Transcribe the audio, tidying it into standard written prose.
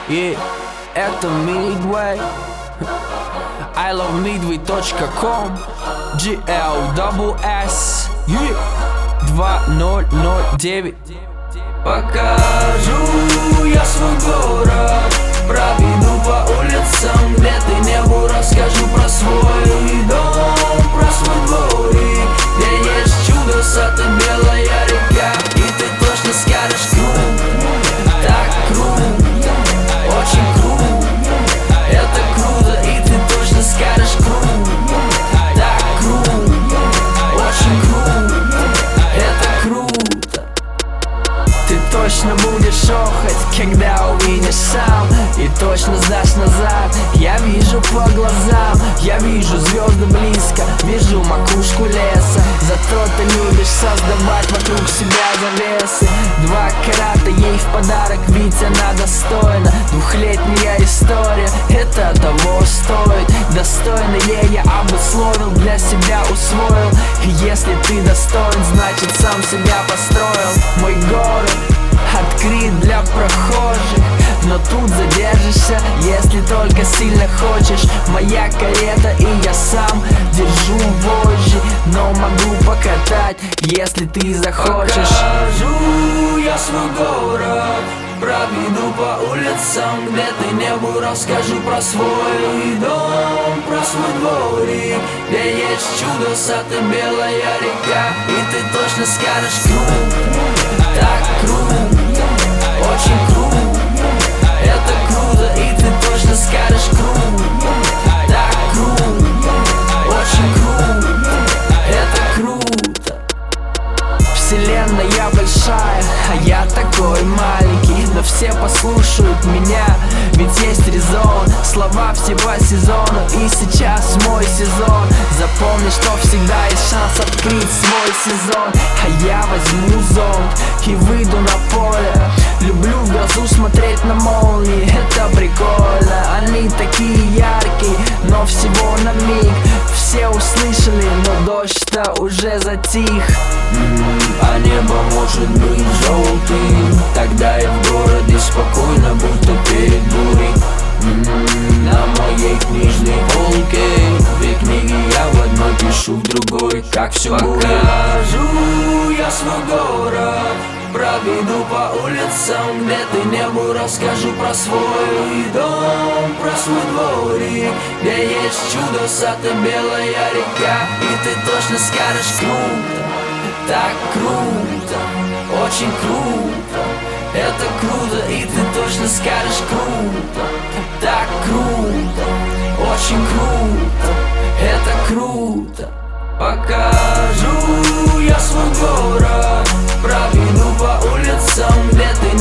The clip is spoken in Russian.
И это Midway. ilovemidway.com. GLSS 2009. Покажу я свой город, проведу по улицам, где ты не был. Расскажу про свой дом, про свой дворик, где есть чудо, сад и белая река. И ты точно скажешь: круто, так круто, очень круто, это круто. И ты точно скажешь: круто, так круто, очень круто, это круто. Ты точно будешь охать, когда увидишь сам, и точно сдашь назад. Я вижу по глазам, я вижу звезды близко, вижу макушку леса. Зато ты любишь создавать вокруг себя завесы. 2 карата ей в подарок, ведь она достойна. 2-летняя история, это того стоит. Достойное я обусловил, для себя усвоил. И если ты достоин, значит сам себя построил. Мой город открыт для прохожих, но тут задержишься, если только сильно хочешь. Моя карета и я сам держу вожжи, но могу покатать, если ты захочешь. Покажу я свой город, проведу по улицам, где ты не был. Расскажу про свой дом, про свой дворик, где есть чудо, сад и белая река. И ты точно скажешь: круто, так круто, очень круто, это круто. И ты точно скажешь: круто, так круто, очень круто, это круто. Вселенная большая, а я такой маленький, но все послушают меня, ведь есть резон. Слова всего сезона, и сейчас мой сезон. Запомни, что всегда есть шанс открыть свой сезон. А я возьму зонт и выйду на поле. Люблю в грозу смотреть на молнии, это прикольно. Они такие яркие, но всего на миг. Все услышали, но дождь-то уже затих. А небо может быть желтым, тогда я в городе спокойно, будто перед бурей. На моей книжной полке 2 книги я в одной пишу, в другой как все будет. Покажу я свой город, проведу по улицам, где ты не был. Расскажу про свой дом, про свой дворик, где есть чудо, сад и белая река. И ты точно скажешь: круто, так круто, очень круто, это круто. И ты точно скажешь: круто, так круто, очень круто, это круто. Покажу я свой город, проведу по улицам, где ты